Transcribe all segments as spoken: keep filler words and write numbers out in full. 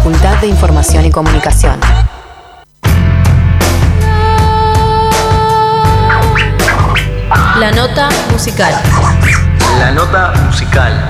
Facultad de Información y Comunicación. La nota musical. La nota musical.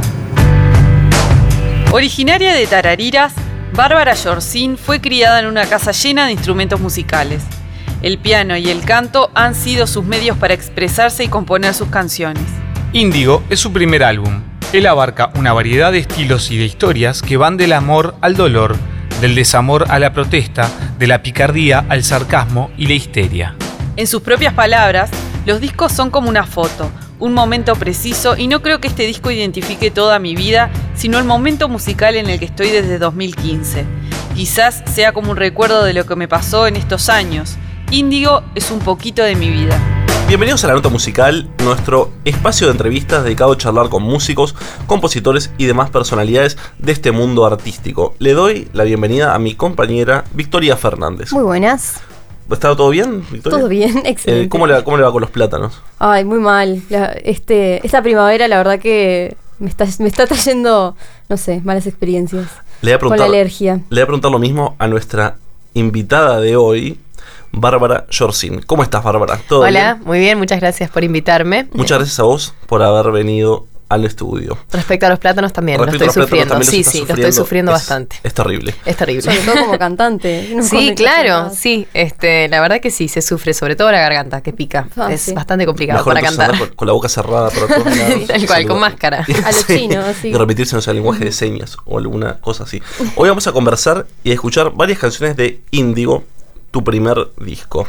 Originaria de Tarariras, Bárbara Yorcín fue criada en una casa llena de instrumentos musicales. El piano y el canto han sido sus medios para expresarse y componer sus canciones. Índigo es su primer álbum. Él abarca una variedad de estilos y de historias que van del amor al dolor, del desamor a la protesta, de la picardía al sarcasmo y la histeria. En sus propias palabras, los discos son como una foto, un momento preciso, y no creo que este disco identifique toda mi vida, sino el momento musical en el que estoy desde dos mil quince. Quizás sea como un recuerdo de lo que me pasó en estos años. Índigo es un poquito de mi vida. Bienvenidos a La Nota Musical, nuestro espacio de entrevistas dedicado a charlar con músicos, compositores y demás personalidades de este mundo artístico. Le doy la bienvenida a mi compañera Victoria Fernández. Muy buenas. ¿Está todo bien, Victoria? Todo bien, excelente. Eh, ¿cómo, le va, ¿Cómo le va con los plátanos? Ay, muy mal. La, este, esta primavera la verdad que me está, me está trayendo, no sé, malas experiencias. Le voy a preguntar, con la alergia. Le voy a preguntar lo mismo a nuestra invitada de hoy, Bárbara Yorcín. ¿Cómo estás, Bárbara? ¿Todo Hola, bien? Muy bien, muchas gracias por invitarme. Muchas gracias a vos por haber venido al estudio. Respecto a los plátanos también, Respecto lo estoy sufriendo. Sí, sí, sufriendo. lo estoy sufriendo es, bastante. Es terrible. Es terrible. Sobre todo como cantante. No sí, claro, sí. Este, la verdad que sí, se sufre, sobre todo la garganta, que pica. Ah, es sí. bastante complicado Mejor para cantar. Con, con la boca cerrada para todos lados. Tal cual, con máscara. A los sí. chinos, sí. Y repetirse, no sé, el lenguaje de señas o alguna cosa así. Hoy vamos a conversar y a escuchar varias canciones de Índigo, tu primer disco.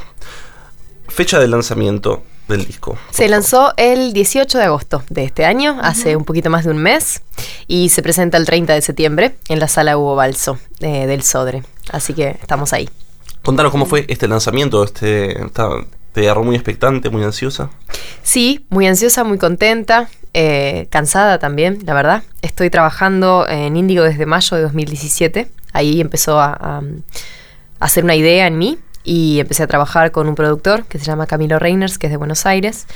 Fecha de lanzamiento del disco. Se lanzó el dieciocho de agosto de este año, uh-huh. hace un poquito más de un mes, y se presenta el treinta de septiembre en la Sala Hugo Balso eh, del Sodre. Así que estamos ahí. Contanos cómo fue este lanzamiento. Este, ¿Te agarró muy expectante, muy ansiosa? Sí, muy ansiosa, muy contenta, eh, cansada también, la verdad. Estoy trabajando en Índigo desde mayo de dos mil diecisiete. Ahí empezó a, a, a hacer una idea en mí. Y empecé a trabajar con un productor que se llama Camilo Reiners, que es de Buenos Aires.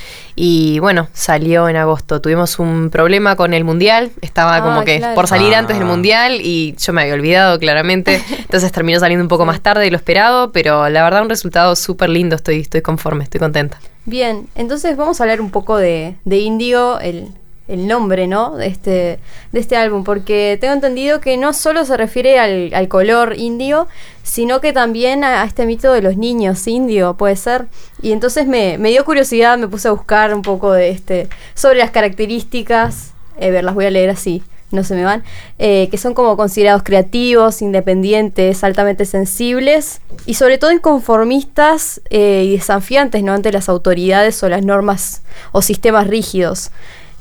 Y bueno, salió en agosto. Tuvimos un problema con el Mundial. Estaba ah, como que claro. por salir ah. antes del Mundial y yo me había olvidado claramente. Entonces terminó saliendo un poco más tarde de lo esperado, pero la verdad un resultado súper lindo. Estoy, estoy conforme, estoy contenta. Bien, entonces vamos a hablar un poco de, de Índigo, el... el nombre, ¿no? de este, de este álbum, porque tengo entendido que no solo se refiere al, al color indio, sino que también a, a este mito de los niños indio, puede ser. Y entonces me, me dio curiosidad, me puse a buscar un poco de este sobre las características, eh, ver, las voy a leer así, no se me van, eh, que son como considerados creativos, independientes, altamente sensibles y sobre todo inconformistas eh, y desafiantes, ¿no? ante las autoridades o las normas o sistemas rígidos.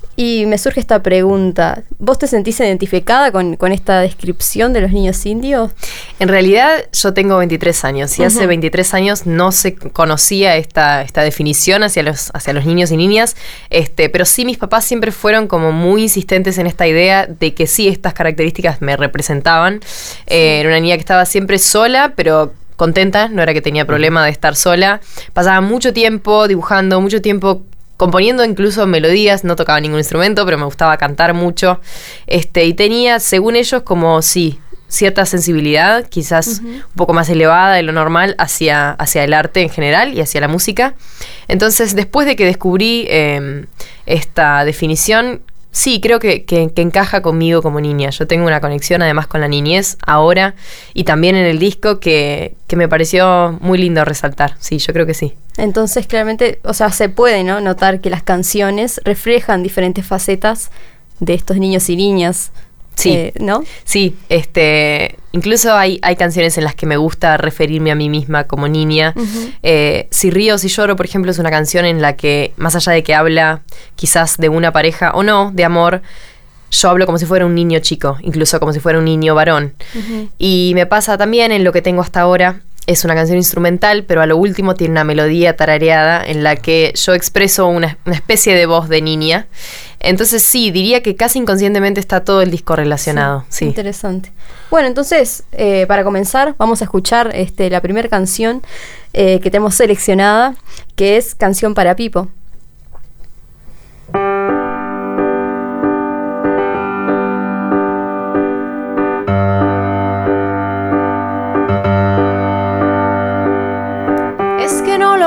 Y me surge esta pregunta, ¿vos te sentís identificada con, con esta descripción de los niños indios? En realidad yo tengo veintitrés años y uh-huh. hace veintitrés años no se conocía esta, esta definición hacia los, hacia los niños y niñas, este, pero sí mis papás siempre fueron como muy insistentes en esta idea de que sí estas características me representaban. Sí. Eh, era una niña que estaba siempre sola, pero contenta, no era que tenía problema de estar sola. Pasaba mucho tiempo dibujando, mucho tiempo componiendo incluso melodías, no tocaba ningún instrumento, pero me gustaba cantar mucho. Este, y tenía, según ellos, como sí, cierta sensibilidad, quizás uh-huh. un poco más elevada de lo normal hacia, hacia el arte en general y hacia la música. Entonces, después de que descubrí eh, esta definición, sí, creo que, que, que encaja conmigo como niña. Yo tengo una conexión además con la niñez ahora y también en el disco que, que me pareció muy lindo resaltar. Sí, yo creo que sí. Entonces, claramente, o sea, se puede, ¿no? notar que las canciones reflejan diferentes facetas de estos niños y niñas. Sí, eh, ¿no? Sí, este, incluso hay, hay canciones en las que me gusta referirme a mí misma como niña. Uh-huh. Eh, Si río, si lloro, por ejemplo, es una canción en la que, más allá de que habla quizás de una pareja o no, de amor, yo hablo como si fuera un niño chico, incluso como si fuera un niño varón. Uh-huh. Y me pasa también en lo que tengo hasta ahora. Es una canción instrumental, pero a lo último tiene una melodía tarareada en la que yo expreso una, una especie de voz de niña. Entonces sí, diría que casi inconscientemente está todo el disco relacionado. Sí, sí. Interesante. Bueno, entonces, eh, para comenzar, vamos a escuchar este, la primera canción eh, que tenemos seleccionada, que es Canción para Pipo.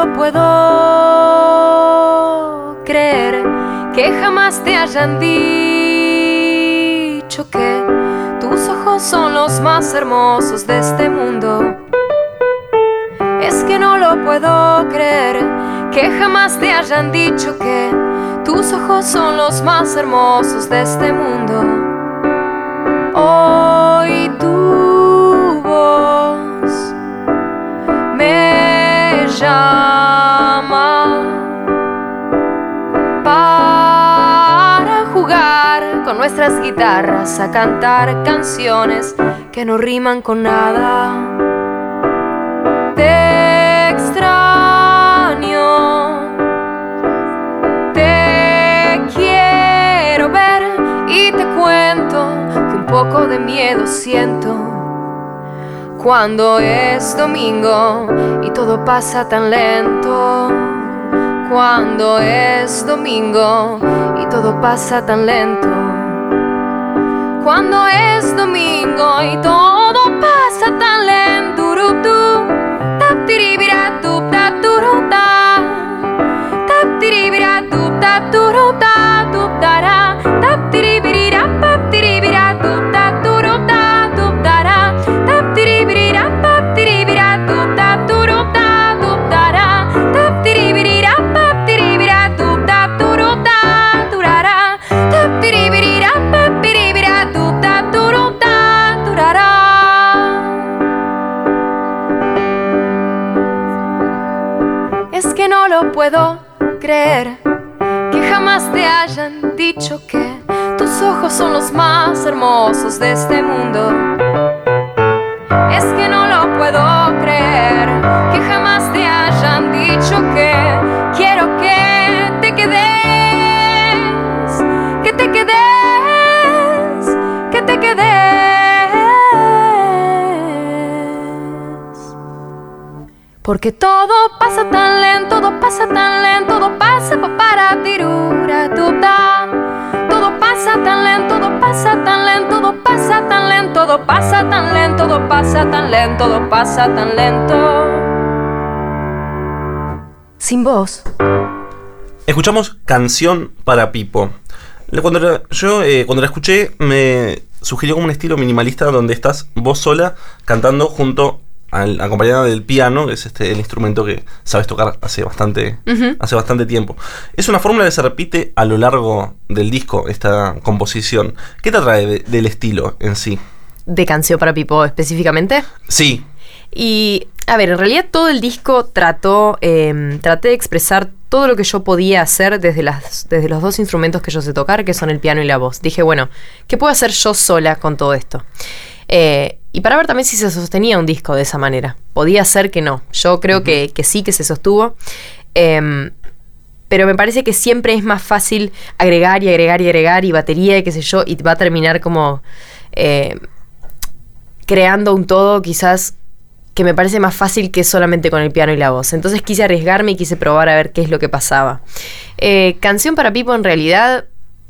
lo puedo creer que jamás te hayan dicho que tus ojos son los más hermosos de este mundo. Es que no lo puedo creer que jamás te hayan dicho que tus ojos son los más hermosos de este mundo. Hoy tu voz me llama para jugar con nuestras guitarras, a cantar canciones que no riman con nada. Te extraño, te quiero ver y te cuento que un poco de miedo siento cuando es domingo y todo pasa tan lento. Cuando es domingo y todo pasa tan lento. Cuando es domingo y todo pasa tan lento. Tap tiribira tup tap turuta. Tap tiribira tup tap turuta tup tara. Tap tiribira pap tiribira tup tap turuta tup tara. Tap tiribira pap tiribira tup tap turuta tup tara. Tap tiribira pap tiribira tup tap turuta turara. Tap tiribira pap tiribira tup tap turuta turara. Es que no lo puedo creer que jamás te hayan dicho que tus ojos son los más hermosos de este mundo. Es que no lo puedo creer que jamás te hayan dicho que quiero que te quedes, que te quedes, que te quedes. Porque todo pasa tan lento, todo pasa tan lento, todo pasa para tirura tuta. Todo pasa tan lento, todo pasa tan lento, todo pasa tan lento, todo pasa tan lento, todo pasa tan lento, todo pasa tan lento. Sin voz. Escuchamos Canción para Pipo. Cuando la, yo eh, cuando la escuché me sugirió como un estilo minimalista donde estás vos sola cantando junto al, acompañada del piano, que es este el instrumento que sabes tocar hace bastante, uh-huh. hace bastante tiempo. Es una fórmula que se repite a lo largo del disco, esta composición. ¿Qué te atrae de, del estilo en sí? ¿De Canción para Pipo específicamente? Sí. Y, a ver, en realidad todo el disco trató, eh, traté de expresar todo lo que yo podía hacer desde, las, desde los dos instrumentos que yo sé tocar, que son el piano y la voz. Dije, bueno, ¿qué puedo hacer yo sola con todo esto? Eh, y para ver también si se sostenía un disco de esa manera. Podía ser que no. Yo creo uh-huh. que, que sí, que se sostuvo. Eh, pero me parece que siempre es más fácil agregar y agregar y agregar y batería y qué sé yo, y va a terminar como eh, creando un todo quizás que me parece más fácil que solamente con el piano y la voz. Entonces quise arriesgarme y quise probar a ver qué es lo que pasaba. Eh, Canción para Pipo en realidad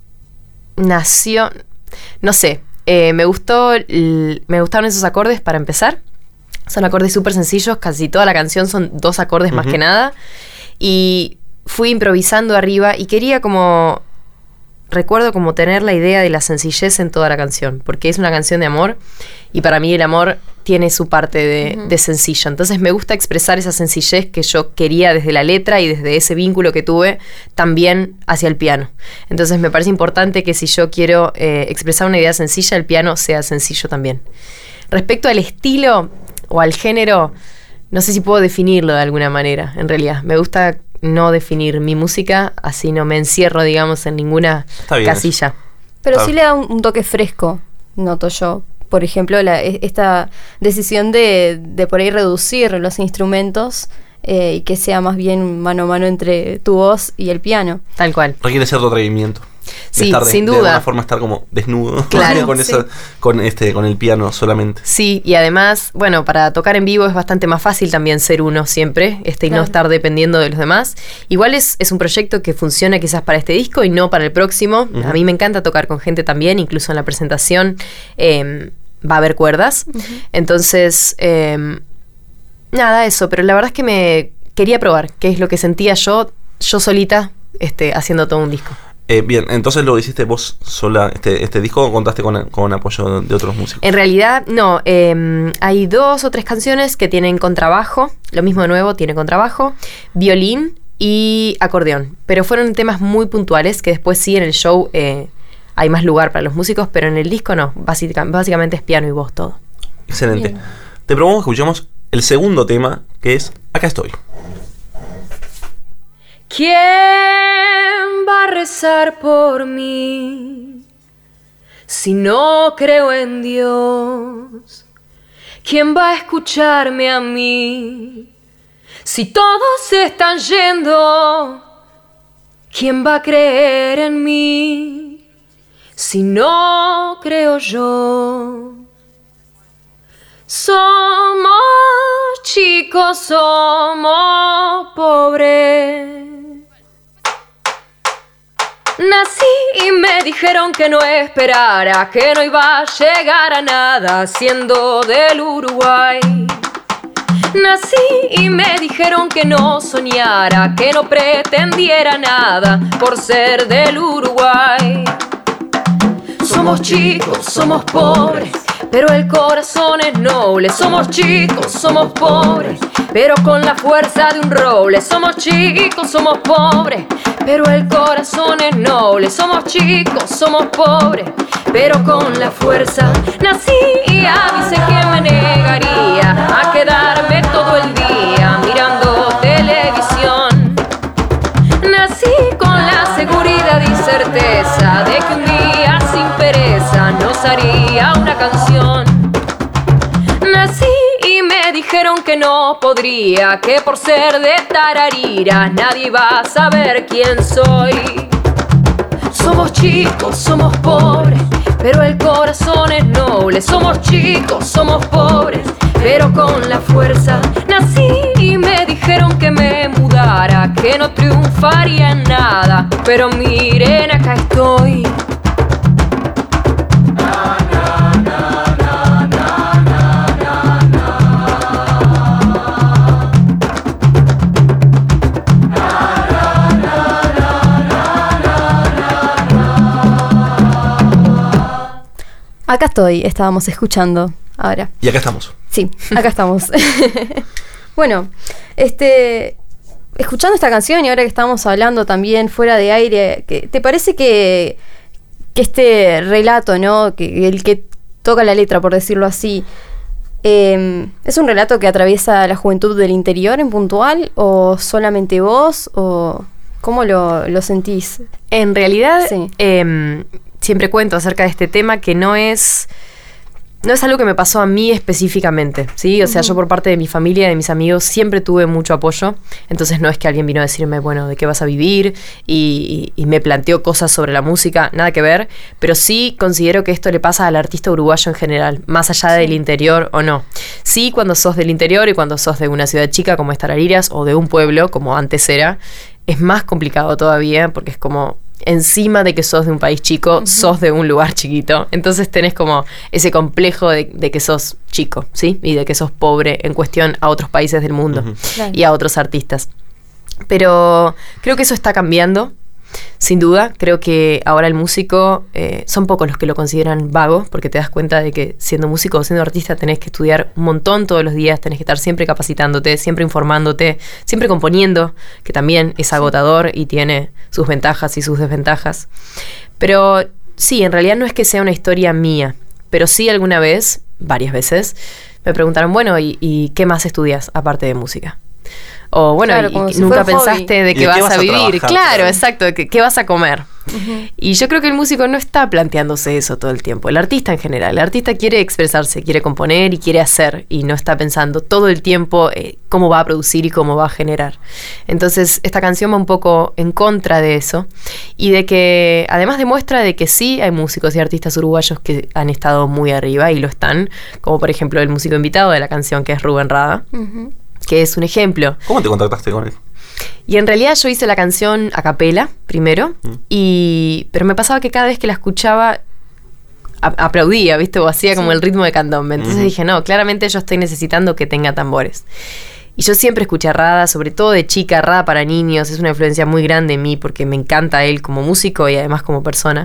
nació, no sé, eh, me gustó, l- me gustaron esos acordes para empezar. Son acordes súper sencillos, casi toda la canción son dos acordes uh-huh. más que nada. Y fui improvisando arriba y quería como... Recuerdo como tener la idea de la sencillez en toda la canción, porque es una canción de amor y para mí el amor tiene su parte de, uh-huh. de sencillo. Entonces me gusta expresar esa sencillez que yo quería desde la letra y desde ese vínculo que tuve también hacia el piano. Entonces me parece importante que si yo quiero eh, expresar una idea sencilla, el piano sea sencillo también. Respecto al estilo o al género, no sé si puedo definirlo de alguna manera, en realidad. Me gusta no definir mi música, así no me encierro, digamos, en ninguna casilla. Eso. Pero Está sí bien. Le da un, un toque fresco, noto yo. Por ejemplo, la, esta decisión de, de por ahí reducir los instrumentos eh, y que sea más bien mano a mano entre tu voz y el piano. Tal cual. Requiere cierto atrevimiento. Sí, estar de, sin duda. De alguna forma estar como desnudo. Claro. con, esa, sí. con, este, con el piano solamente. Sí, y además, bueno, para tocar en vivo es bastante más fácil también ser uno siempre, este, y claro. no estar dependiendo de los demás. Igual es, es un proyecto que funciona quizás para este disco y no para el próximo. Uh-huh. A mí me encanta tocar con gente también, incluso en la presentación eh, va a haber cuerdas. Uh-huh. Entonces, eh, nada, eso, pero la verdad es que me... quería probar qué es lo que sentía yo, yo solita, este, haciendo todo un disco. Eh, bien, entonces lo hiciste vos sola, este, este disco, o contaste con, con apoyo de otros músicos. En realidad, no. Eh, hay dos o tres canciones que tienen contrabajo, lo mismo de nuevo, tiene contrabajo, violín y acordeón. Pero fueron temas muy puntuales que después sí en el show eh, hay más lugar para los músicos, pero en el disco no. Básica, básicamente es piano y voz todo. Excelente. Bien. Te propongo que escuchemos el segundo tema, que es Acá estoy. ¿Quién va a rezar por mí si no creo en Dios? ¿Quién va a escucharme a mí si todos se están yendo? ¿Quién va a creer en mí si no creo yo? Somos chicos, somos pobres. Nací y me dijeron que no esperara, que no iba a llegar a nada siendo del Uruguay. Nací y me dijeron que no soñara, que no pretendiera nada por ser del Uruguay. Somos chicos, somos pobres, pero el corazón es noble. Somos chicos, somos pobres, pero con la fuerza de un roble. Somos chicos, somos pobres, pero el corazón es noble. Somos chicos, somos pobres, pero con la fuerza. Nací y avisé que me negaría a quedarme todo el día mirando televisión. Nací con la seguridad y certeza de que un día sin pereza nos haría una canción. Nací y me dijeron que no podría, que por ser de Tararira nadie va a saber quién soy. Somos chicos, somos pobres, pero el corazón es noble. Somos chicos, somos pobres, pero con la fuerza. Nací y me dijeron que me mudara, que no triunfaría en nada, pero miren, acá estoy. Acá estoy, estábamos escuchando ahora. Y acá estamos. Sí, acá estamos. Bueno, este, escuchando esta canción y ahora que estamos hablando también fuera de aire, que, ¿te parece que, que este relato, ¿no? Que el que toca la letra, por decirlo así, eh, es un relato que atraviesa la juventud del interior en puntual, o solamente vos, o cómo lo, lo sentís? En realidad, Sí. eh, siempre cuento acerca de este tema que no es... No es algo que me pasó a mí específicamente, ¿sí? O sea, uh-huh. Yo por parte de mi familia, de mis amigos, siempre tuve mucho apoyo. Entonces no es que alguien vino a decirme, bueno, ¿de qué vas a vivir? Y, y, y me planteó cosas sobre la música, nada que ver. Pero sí considero que esto le pasa al artista uruguayo en general, más allá sí. del interior o no. Sí, cuando sos del interior y cuando sos de una ciudad chica como es Tarariras, o de un pueblo como antes era, es más complicado todavía porque es como... Encima de que sos de un país chico, uh-huh. sos de un lugar chiquito. Entonces tenés como ese complejo de, de que sos chico, ¿sí? Y de que sos pobre en cuestión a otros países del mundo uh-huh. claro. y a otros artistas. Pero creo que eso está cambiando, sin duda. Creo que ahora el músico, eh, son pocos los que lo consideran vago, porque te das cuenta de que siendo músico o siendo artista tenés que estudiar un montón todos los días, tenés que estar siempre capacitándote, siempre informándote, siempre componiendo, que también es agotador y tiene sus ventajas y sus desventajas. Pero sí, en realidad no es que sea una historia mía, pero sí alguna vez, varias veces, me preguntaron, bueno, ¿y, y qué más estudias aparte de música? O bueno, claro, y, si nunca pensaste hobby. de que vas, vas a vivir. A claro, claro, exacto, de que, qué vas a comer. Uh-huh. Y yo creo que el músico no está planteándose eso todo el tiempo. El artista en general. El artista quiere expresarse, quiere componer y quiere hacer. Y no está pensando todo el tiempo eh, cómo va a producir y cómo va a generar. Entonces, esta canción va un poco en contra de eso. Y de que, además demuestra de que sí hay músicos y artistas uruguayos que han estado muy arriba y lo están. Como por ejemplo el músico invitado de la canción, que es Rubén Rada. Uh-huh. Que es un ejemplo. ¿Cómo te contactaste con él? Y en realidad yo hice la canción a capela primero, mm. y pero me pasaba que cada vez que la escuchaba a- aplaudía, ¿viste? O hacía sí. como el ritmo de candombe. Entonces mm. dije, no, claramente yo estoy necesitando que tenga tambores. Y yo siempre escuché Rada, sobre todo de chica, Rada para niños, es una influencia muy grande en mí porque me encanta él como músico y además como persona.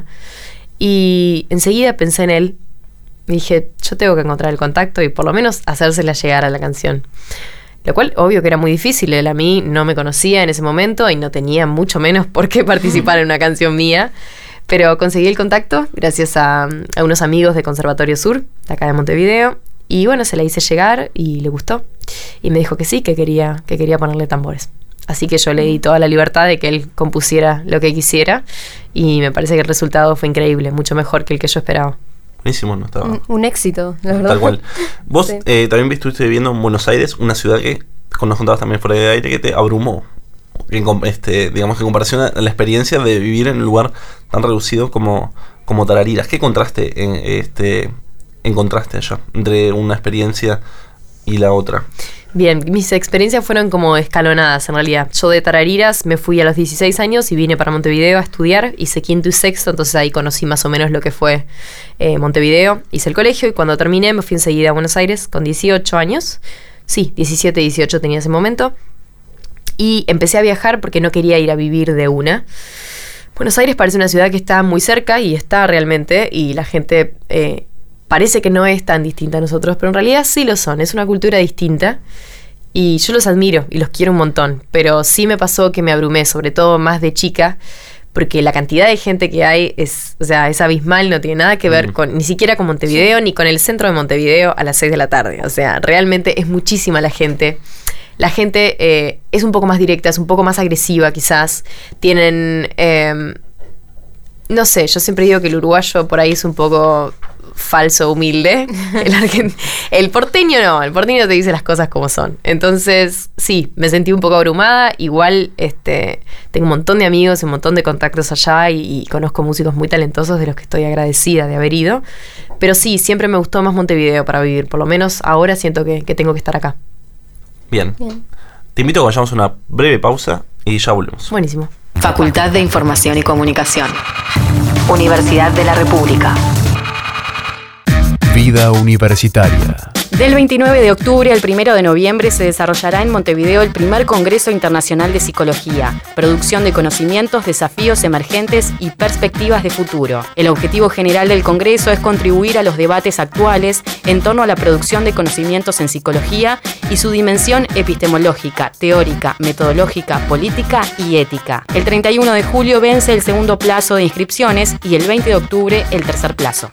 Y enseguida pensé en él, y dije, yo tengo que encontrar el contacto y por lo menos hacérsela llegar a la canción. Lo cual, obvio que era muy difícil, él a mí no me conocía en ese momento y no tenía mucho menos por qué participar en una canción mía. Pero conseguí el contacto gracias a, a unos amigos de Conservatorio Sur, de acá de Montevideo. Y bueno, se la hice llegar y le gustó. Y me dijo que sí, que quería, que quería ponerle tambores. Así que yo le di toda la libertad de que él compusiera lo que quisiera. Y me parece que el resultado fue increíble, mucho mejor que el que yo esperaba. Buenísimo, no estaba. Un, un éxito, la verdad. Tal cual. Vos Sí. eh, también estuviste viviendo en Buenos Aires, una ciudad que, como nos contabas también fuera de aire, que te abrumó. En, com- este, digamos que en comparación a la experiencia de vivir en un lugar tan reducido como, como Tarariras. ¿Qué contraste en, este, encontraste allá entre una experiencia y la otra? Bien, mis experiencias fueron como escalonadas en realidad. Yo de Tarariras me fui a los dieciséis años y vine para Montevideo a estudiar. Hice quinto y sexto, entonces ahí conocí más o menos lo que fue eh, Montevideo. Hice el colegio y cuando terminé me fui enseguida a Buenos Aires con dieciocho años. Sí, diecisiete, dieciocho tenía ese momento. Y empecé a viajar porque no quería ir a vivir de una. Buenos Aires parece una ciudad que está muy cerca y está realmente, y la gente eh, parece que no es tan distinta a nosotros, pero en realidad sí lo son, es una cultura distinta y yo los admiro y los quiero un montón, pero sí me pasó que me abrumé, sobre todo más de chica, porque la cantidad de gente que hay es, o sea, es abismal, no tiene nada que ver con, ni siquiera con Montevideo, ni con el centro de Montevideo a las seis de la tarde, o sea, realmente es muchísima la gente. La gente eh, es un poco más directa, es un poco más agresiva quizás. Tienen, eh, no sé, yo siempre digo que el uruguayo por ahí es un poco falso, humilde. El, argent- el porteño no, el porteño te dice las cosas como son. Entonces, sí, me sentí un poco abrumada. Igual este, tengo un montón de amigos, un montón de contactos allá y, y conozco músicos muy talentosos de los que estoy agradecida de haber ido. Pero sí, siempre me gustó más Montevideo para vivir. Por lo menos ahora siento que, que tengo que estar acá. Bien. Bien. Te invito a que vayamos a una breve pausa y ya volvemos. Buenísimo. Facultad de Información y Comunicación. Universidad de la República. Vida universitaria. Del veintinueve de octubre al primero de noviembre se desarrollará en Montevideo el primer Congreso Internacional de Psicología, producción de conocimientos, desafíos emergentes y perspectivas de futuro. El objetivo general del Congreso es contribuir a los debates actuales en torno a la producción de conocimientos en psicología y su dimensión epistemológica, teórica, metodológica, política y ética. El treinta y uno de julio vence el segundo plazo de inscripciones y el veinte de octubre el tercer plazo.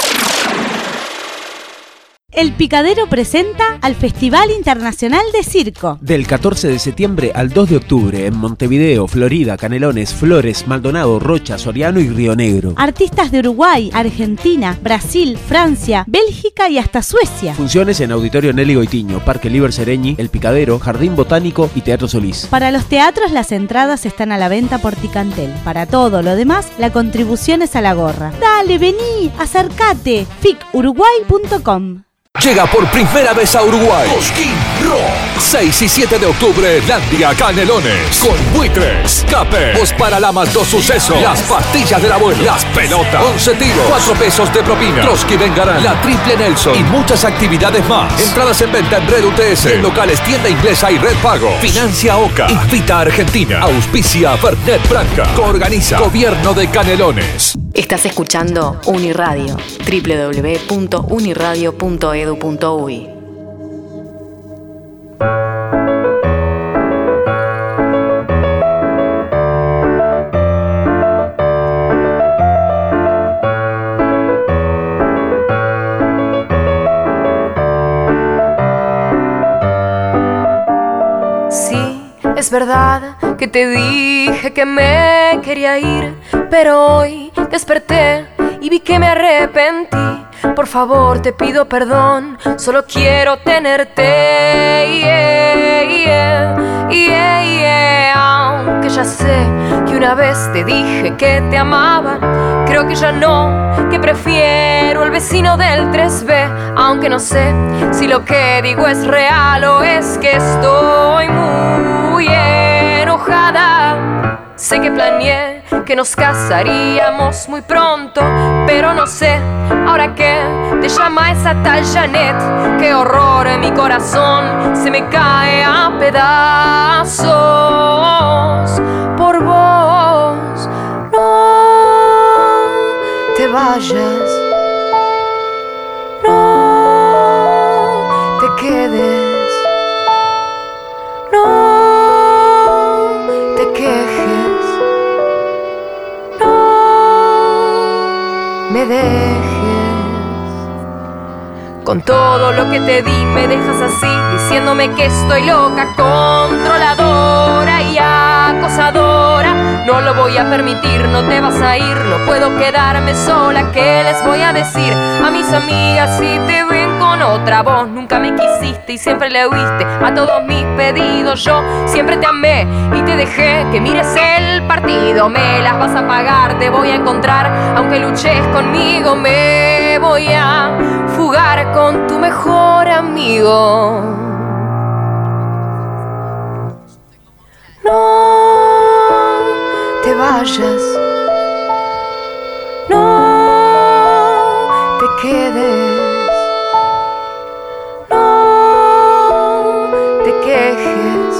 El Picadero presenta al Festival Internacional de Circo. Del catorce de septiembre al dos de octubre en Montevideo, Florida, Canelones, Flores, Maldonado, Rocha, Soriano y Río Negro. Artistas de Uruguay, Argentina, Brasil, Francia, Bélgica y hasta Suecia. Funciones en Auditorio Nelly Goitiño, Parque Liber Sereñi, El Picadero, Jardín Botánico y Teatro Solís. Para los teatros las entradas están a la venta por Ticantel. Para todo lo demás, la contribución es a la gorra. Dale, vení, acércate. fic uruguay punto com. Llega por primera vez a Uruguay Cosquín Rock. seis y siete de octubre, Landia Canelones. Con Buitres, Cape, Os Paralamas dos Sucesos, Las Pastillas del Abuelo, Las Pelotas, once Tiros, cuatro pesos de propina, Trotsky Vengarán, La Triple Nelson y muchas actividades más. Entradas en venta en Red U T S, en locales Tienda Inglesa y Red Pago. Financia Oca, invita a Argentina, auspicia Fernet Branca, coorganiza Gobierno de Canelones. Estás escuchando Uniradio, doble u doble u doble u punto uniradio punto edu punto uy. Sí, es verdad que te dije que me quería ir, pero hoy desperté y vi que me arrepentí. Por favor, te pido perdón, solo quiero tenerte. Yeah, yeah, yeah, yeah. Aunque ya sé que una vez te dije que te amaba, creo que ya no, que prefiero el vecino del tres B. Aunque no sé si lo que digo es real o es que estoy muy enojada. Sé que planeé que nos casaríamos muy pronto, pero no sé, ¿ahora qué? Te llama esa tal Janet, qué horror, en mi corazón se me cae a pedazos por vos. No te vayas, no te quedes, no te quejes, no me dejes. Con todo lo que te di me dejas así, diciéndome que estoy loca, controladora y acosadora. No lo voy a permitir, no te vas a ir, no puedo quedarme sola. ¿Qué les voy a decir a mis amigas si te ven con otra? Vos nunca me quisiste y siempre le huiste a todos mis pedidos. Yo siempre te amé y te dejé que mires el partido. Me las vas a pagar, te voy a encontrar, aunque luches conmigo. Me voy a fugar con tu mejor amigo. No te vayas, no te quedes, no te quejes,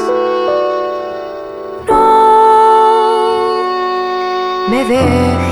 no me dejes.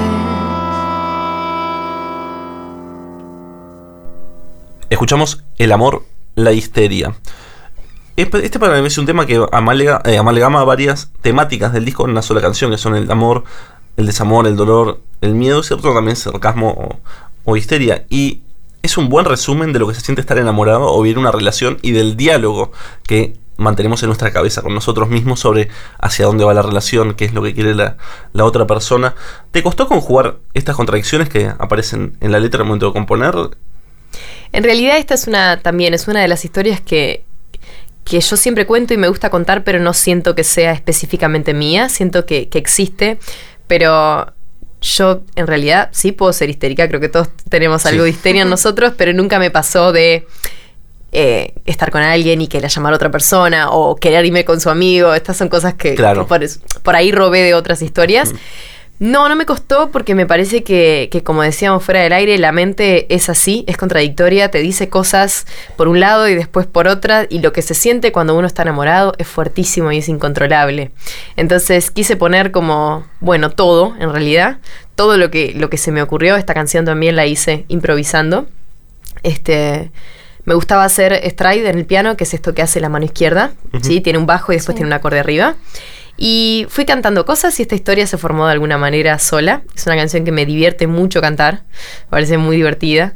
Escuchamos El amor, la histeria. Este para mí es un tema que amalga, eh, amalgama varias temáticas del disco en una sola canción, que son el amor, el desamor, el dolor, el miedo, cierto, también sarcasmo o, o histeria. Y es un buen resumen de lo que se siente estar enamorado o vivir una relación y del diálogo que mantenemos en nuestra cabeza con nosotros mismos sobre hacia dónde va la relación, qué es lo que quiere la, la otra persona. ¿Te costó conjugar estas contradicciones que aparecen en la letra al momento de componer? En realidad esta es una también es una de las historias que, que yo siempre cuento y me gusta contar, pero no siento que sea específicamente mía, siento que, que existe, pero yo en realidad sí puedo ser histérica, creo que todos tenemos algo sí. de histeria en nosotros, pero nunca me pasó de eh, estar con alguien y querer llamar a otra persona o querer irme con su amigo. Estas son cosas que, claro. que por, por ahí robé de otras historias. Mm. No, no me costó porque me parece que, que, como decíamos fuera del aire, la mente es así, es contradictoria, te dice cosas por un lado y después por otra, y lo que se siente cuando uno está enamorado es fuertísimo y es incontrolable. Entonces quise poner como, bueno, todo, en realidad, todo lo que, lo que se me ocurrió. Esta canción también la hice improvisando. Este... Me gustaba hacer stride en el piano, que es esto que hace la mano izquierda, uh-huh. ¿sí? Tiene un bajo y después sí. tiene un acorde arriba. Y fui cantando cosas y esta historia se formó de alguna manera sola. Es una canción que me divierte mucho cantar, me parece muy divertida.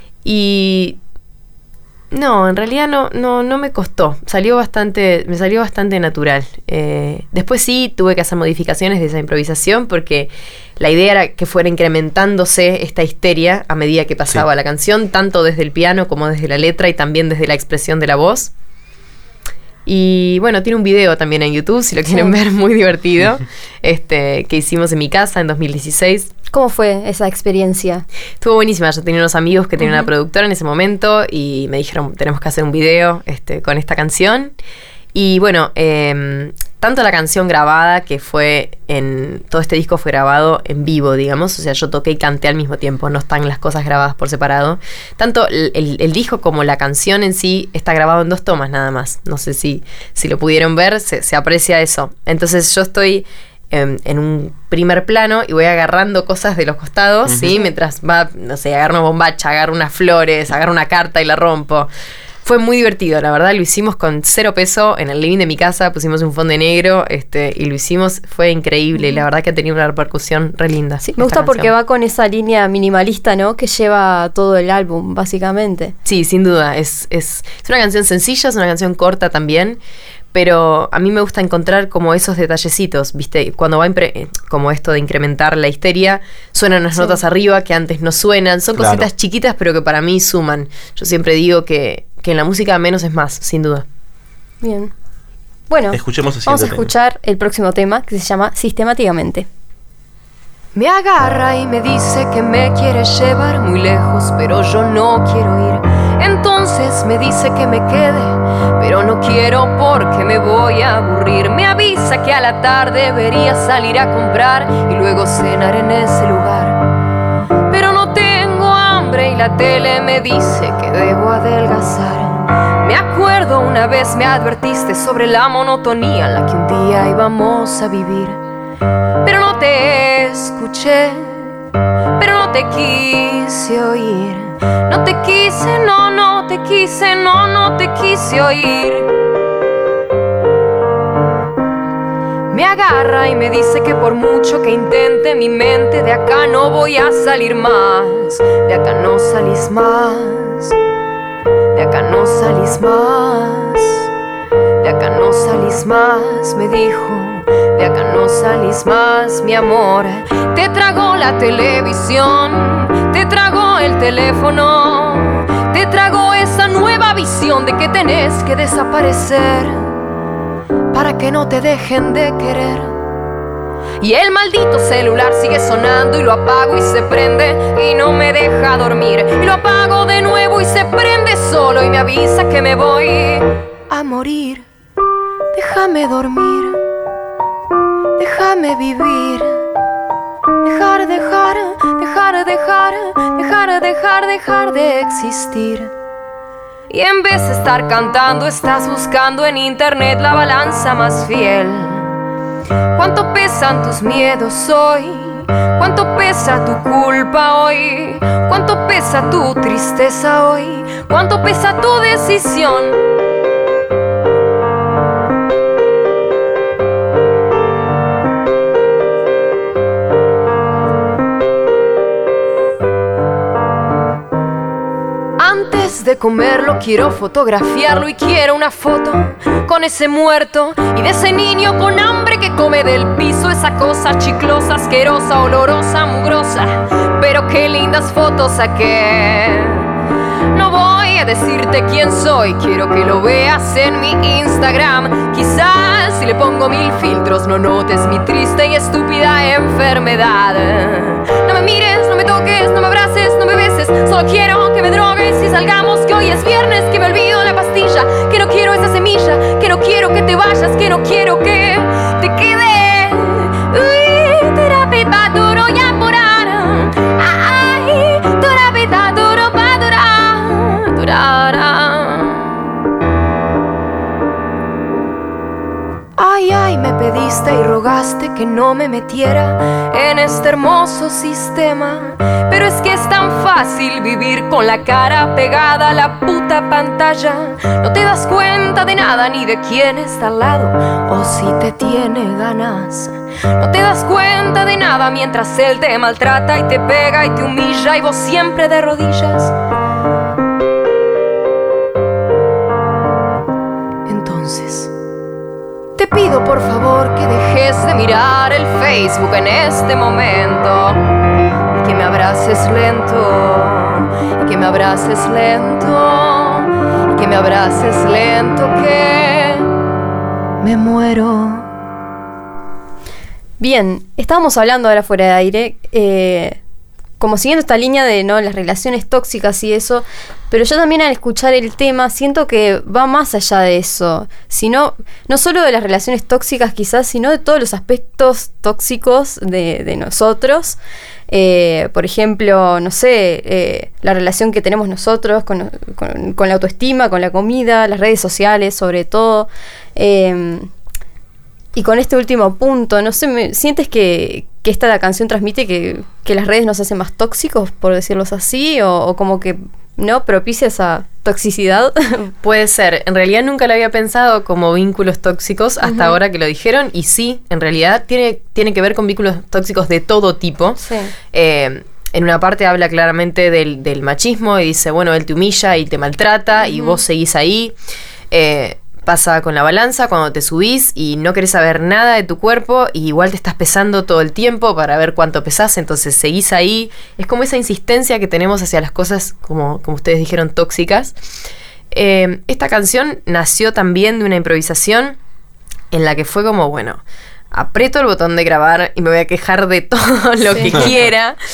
Y no, en realidad no, no, no me costó. Salió bastante, me salió bastante natural. Eh, después sí tuve que hacer modificaciones de esa improvisación porque la idea era que fuera incrementándose esta histeria a medida que pasaba sí. la canción, tanto desde el piano como desde la letra y también desde la expresión de la voz. Y bueno, tiene un video también en YouTube, si lo quieren sí. ver, muy divertido, este, que hicimos en mi casa en dos mil dieciséis. ¿Cómo fue esa experiencia? Estuvo buenísima. Yo tenía unos amigos que tenían uh-huh. una productora en ese momento y me dijeron, tenemos que hacer un video este, con esta canción. Y bueno, eh, tanto la canción grabada, que fue en... Todo este disco fue grabado en vivo, digamos. O sea, yo toqué y canté al mismo tiempo. No están las cosas grabadas por separado. Tanto el, el, el disco como la canción en sí está grabado en dos tomas nada más. No sé si, si lo pudieron ver, se, se aprecia eso. Entonces yo estoy en, en un primer plano y voy agarrando cosas de los costados, uh-huh. ¿sí? Mientras va, no sé, agarro una bombacha, agarro unas flores, agarro una carta y la rompo. Fue muy divertido, la verdad, lo hicimos con cero peso en el living de mi casa, pusimos un fondo negro este, y lo hicimos, fue increíble, y la verdad que ha tenido una repercusión re linda. Sí, me gusta canción. Porque va con esa línea minimalista, ¿no? Que lleva todo el álbum, básicamente. Sí, sin duda, es, es, es una canción sencilla, es una canción corta también, pero a mí me gusta encontrar como esos detallecitos, ¿viste? Cuando va impre- como esto de incrementar la histeria, suenan unas sí. notas arriba que antes no suenan, son claro. cositas chiquitas pero que para mí suman. Yo siempre digo que que en la música menos es más, sin duda. Bien. Bueno, Escuchemos el vamos a tema. escuchar el próximo tema que se llama Sistemáticamente. Me agarra y me dice que me quiere llevar muy lejos, pero yo no quiero ir. Entonces me dice que me quede, pero no quiero porque me voy a aburrir. Me avisa que a la tarde debería salir a comprar y luego cenar en ese lugar. Pero no tengo hambre y la tele me dice que debo adelgazar. Me acuerdo una vez me advertiste sobre la monotonía en la que un día íbamos a vivir. Pero no te escuché, pero no te quise oír. No te quise, no, no te quise, no, no te quise oír. Me agarra y me dice que por mucho que intente mi mente, de acá no voy a salir más. De acá no salís más. De acá no salís más. De acá no salís más, me dijo. De acá no salís más, mi amor. Te tragó la televisión, te tragó el teléfono, te tragó esa nueva visión de que tenés que desaparecer para que no te dejen de querer. Y el maldito celular sigue sonando y lo apago y se prende y no me deja dormir. Y lo apago de nuevo y se prende solo y me avisa que me voy a morir. Déjame dormir, déjame vivir. Dejar, dejar, dejar, dejar, dejar, dejar, dejar de existir. Y en vez de estar cantando, estás buscando en internet la balanza más fiel. ¿Cuánto pesan tus miedos hoy? ¿Cuánto pesa tu culpa hoy? ¿Cuánto pesa tu tristeza hoy? ¿Cuánto pesa tu decisión? De comerlo quiero fotografiarlo y quiero una foto con ese muerto y de ese niño con hambre que come del piso esa cosa chiclosa, asquerosa, olorosa, mugrosa. Pero qué lindas fotos saqué. No voy a decirte quién soy, quiero que lo veas en mi Instagram. Quizás si le pongo mil filtros no notes mi triste y estúpida enfermedad. No me mires, no me toques, no me abraces, no me beses. Solo quiero que me drogues y salgamos, que hoy es viernes, que me olvido la pastilla, que no quiero esa semilla, que no quiero que te vayas, que no quiero que te quedes. Uy, terapia duro y a morar. Ay, terapia duro para durar, durar. Ay, ay, me pediste y rogaste que no me metiera en este hermoso sistema. Pero es que es tan fácil vivir con la cara pegada a la puta pantalla. No te das cuenta de nada ni de quién está al lado, o si te tiene ganas. No te das cuenta de nada mientras él te maltrata y te pega y te humilla y vos siempre de rodillas. Entonces te pido por favor que dejes de mirar el Facebook en este momento y que me abraces lento, y que me abraces lento, y que me abraces lento, que me muero. Bien, estábamos hablando ahora fuera de aire, eh, como siguiendo esta línea de no las relaciones tóxicas y eso, pero yo también al escuchar el tema siento que va más allá de eso, sino no solo de las relaciones tóxicas quizás, sino de todos los aspectos tóxicos de, de nosotros. Eh, por ejemplo, no sé, eh, la relación que tenemos nosotros con, con, con la autoestima, con la comida, las redes sociales sobre todo. Eh, y con este último punto, no sé, me, ¿sientes que, que esta canción transmite que, que las redes nos hacen más tóxicos, por decirlo así? O, o como que no propicia esa toxicidad. Puede ser. En realidad nunca lo había pensado como vínculos tóxicos hasta uh-huh. ahora que lo dijeron. Y sí, en realidad tiene, tiene que ver con vínculos tóxicos de todo tipo. Sí. Eh, en una parte habla claramente del, del machismo y dice, bueno, él te humilla y te maltrata uh-huh. y vos seguís ahí. Eh, pasa con la balanza cuando te subís y no querés saber nada de tu cuerpo y igual te estás pesando todo el tiempo para ver cuánto pesás, entonces seguís ahí. Es como esa insistencia que tenemos hacia las cosas, como, como ustedes dijeron, tóxicas. Eh, esta canción nació también de una improvisación en la que fue como, bueno, aprieto el botón de grabar y me voy a quejar de todo lo sí. que quiera.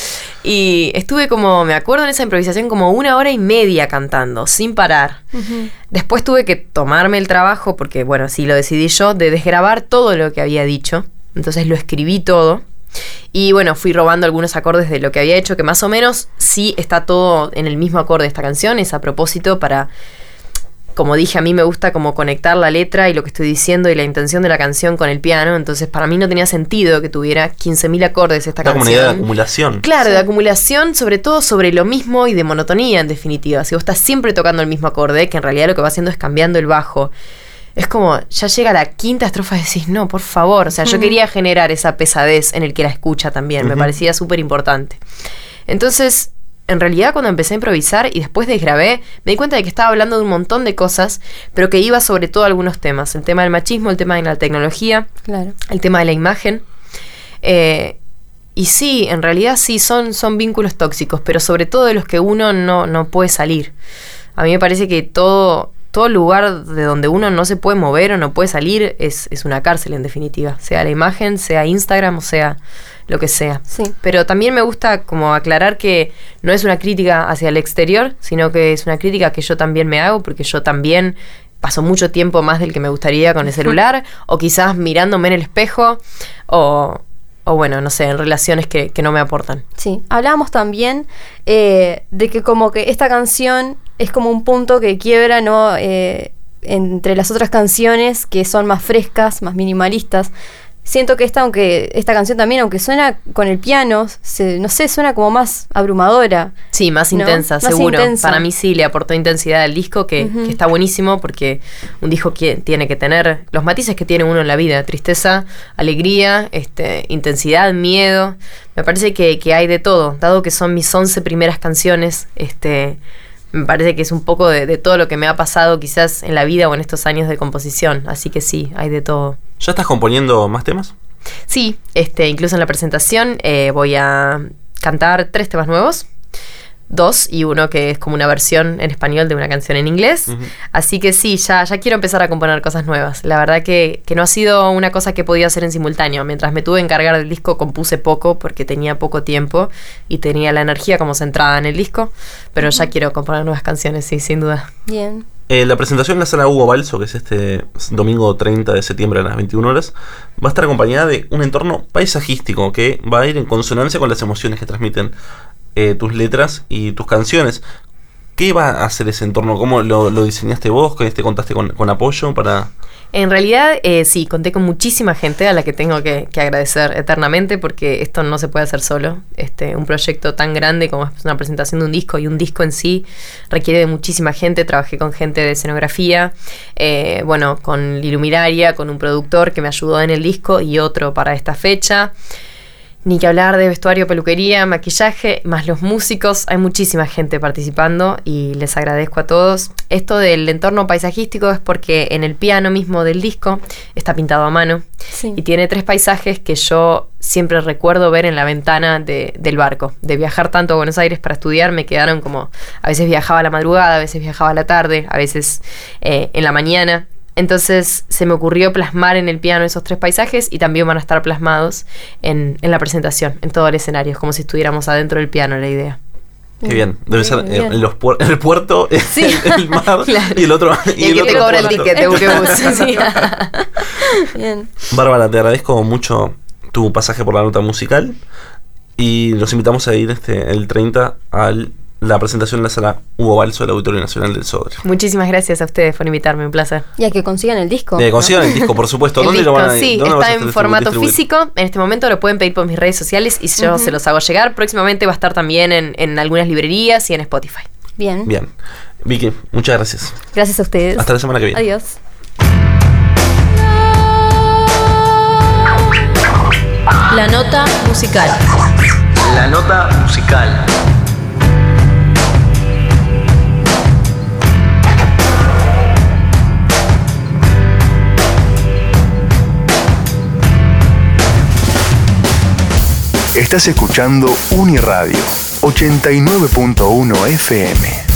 Y estuve como, me acuerdo en esa improvisación, como una hora y media cantando, sin parar. Uh-huh. Después tuve que tomarme el trabajo, porque bueno, sí lo decidí yo, de desgrabar todo lo que había dicho. Entonces lo escribí todo. Y bueno, fui robando algunos acordes de lo que había hecho, que más o menos sí está todo en el mismo acorde de esta canción. Es a propósito para... Como dije, a mí me gusta como conectar la letra y lo que estoy diciendo y la intención de la canción con el piano. Entonces, para mí no tenía sentido que tuviera quince mil acordes esta la canción. Una comunidad de acumulación. Claro, sí. de acumulación, sobre todo sobre lo mismo y de monotonía, en definitiva. Si vos estás siempre tocando el mismo acorde, que en realidad lo que va haciendo es cambiando el bajo. Es como, ya llega la quinta estrofa y decís, no, por favor. O sea, yo quería generar esa pesadez en el que la escucha también. Uh-huh. Me parecía súper importante. Entonces... En realidad, cuando empecé a improvisar y después desgrabé, me di cuenta de que estaba hablando de un montón de cosas, pero que iba sobre todo a algunos temas. El tema del machismo, el tema de la tecnología, claro. el tema de la imagen. Eh, y sí, en realidad sí, son, son vínculos tóxicos, pero sobre todo de los que uno no, no puede salir. A mí me parece que todo, todo lugar de donde uno no se puede mover o no puede salir es, es una cárcel, en definitiva. Sea la imagen, sea Instagram o sea... lo que sea. Sí. Pero también me gusta como aclarar que no es una crítica hacia el exterior, sino que es una crítica que yo también me hago, porque yo también paso mucho tiempo más del que me gustaría con el celular, o quizás mirándome en el espejo, o, o bueno, no sé, en relaciones que, que no me aportan. Sí, hablábamos también eh, de que como que esta canción es como un punto que quiebra, ¿no? Eh, entre las otras canciones que son más frescas, más minimalistas. Siento que esta, aunque esta canción también, aunque suena con el piano, se, no sé, suena como más abrumadora. Sí, más ¿no? intensa, más seguro. Intensa. Para mí sí le aportó intensidad al disco, que, uh-huh. que está buenísimo, porque un disco que tiene que tener los matices que tiene uno en la vida: tristeza, alegría, este, intensidad, miedo. Me parece que, que hay de todo, dado que son mis once primeras canciones. Este, me parece que es un poco de, de todo lo que me ha pasado quizás en la vida o en estos años de composición. Así que sí, hay de todo. ¿Ya estás componiendo más temas? Sí, este, incluso en la presentación eh, voy a cantar tres temas nuevos. Dos y uno que es como una versión en español de una canción en inglés. Uh-huh. Así que sí, ya, ya quiero empezar a componer cosas nuevas. La verdad que, que no ha sido una cosa que he podido hacer en simultáneo. Mientras me tuve que encargar del disco, compuse poco porque tenía poco tiempo y tenía la energía como centrada en el disco. Pero uh-huh. ya quiero componer nuevas canciones, sí, sin duda. Bien. Eh, la presentación en la sala Hugo Balso, que es este domingo treinta de septiembre a las veintiuna horas, va a estar acompañada de un entorno paisajístico que va a ir en consonancia con las emociones que transmiten eh, tus letras y tus canciones. ¿Qué va a hacer ese entorno? ¿Cómo lo, lo diseñaste vos? ¿Te contaste con, con apoyo para...? En realidad, eh, sí, conté con muchísima gente a la que tengo que, que agradecer eternamente, porque esto no se puede hacer solo. Este, un proyecto tan grande como es una presentación de un disco, y un disco en sí requiere de muchísima gente. Trabajé con gente de escenografía, eh, bueno, con Liluminaria, con un productor que me ayudó en el disco y otro para esta fecha. Ni que hablar de vestuario, peluquería, maquillaje, más los músicos. Hay muchísima gente participando y les agradezco a todos. Esto del entorno paisajístico es porque en el piano mismo del disco está pintado a mano. Sí. Y tiene tres paisajes que yo siempre recuerdo ver en la ventana de, del barco. De viajar tanto a Buenos Aires para estudiar, me quedaron como... A veces viajaba a la madrugada, a veces viajaba a la tarde, a veces eh, en la mañana. Entonces se me ocurrió plasmar en el piano esos tres paisajes y también van a estar plasmados en, en la presentación, en todo el escenario. Es como si estuviéramos adentro del piano, la idea. Qué bien. Debe ser en, en los puer- en el puerto, sí. el, el mar claro. y el otro. Y, y el, el que te cobra el ticket de buquebús. Sí. Bien. Bárbara, te agradezco mucho tu pasaje por la nota musical y los invitamos a ir este el treinta al la presentación en la sala Hugo Balso del Auditorio Nacional del Sodre. Muchísimas gracias a ustedes por invitarme, un placer. Y a que consigan el disco. Y a que consigan ¿no? el disco, por supuesto. ¿Dónde disco, lo van a Sí, está en formato físico. En este momento lo pueden pedir por mis redes sociales y yo uh-huh. se los hago llegar. Próximamente va a estar también en, en algunas librerías y en Spotify. Bien. Bien. Vicky, muchas gracias. Gracias a ustedes. Hasta la semana que viene. Adiós. La nota musical. La nota musical. Estás escuchando Uniradio ochenta y nueve punto uno F M.